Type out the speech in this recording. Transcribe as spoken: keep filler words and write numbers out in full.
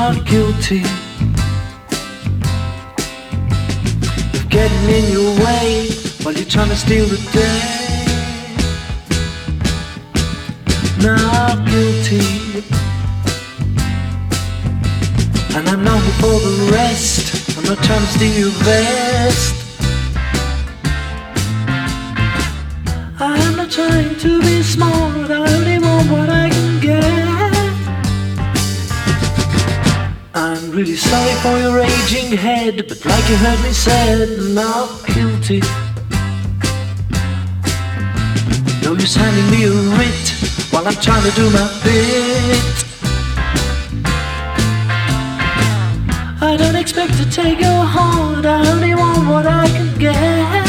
not guilty of getting in your way while you're trying to steal the day. Not guilty, and I'm not here for the rest. I'm not trying to steal your vest. I'm not trying to be smart, I only want what I can get. I'm really sorry for your raging head, but like you heard me said, not guilty. No use handing me a writ while I'm trying to do my bit. I don't expect to take your heart, I only want what I can get.